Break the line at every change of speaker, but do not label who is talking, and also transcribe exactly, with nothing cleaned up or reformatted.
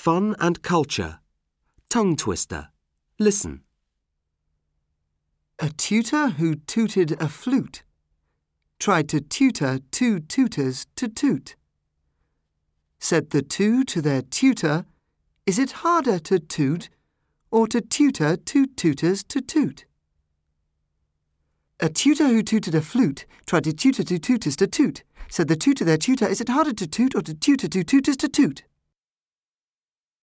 Fun and culture. Tongue twister. Listen.
A tutor who tooted a flute tried to tutor two tutors to toot. Said the two to their tutor, "Is it harder to toot or to tutor two tutors to toot?" A tutor who tooted a flute tried to tutor two tutors to toot. Said the two to their tutor, "Is it harder to toot or to tutor two tutors to toot?"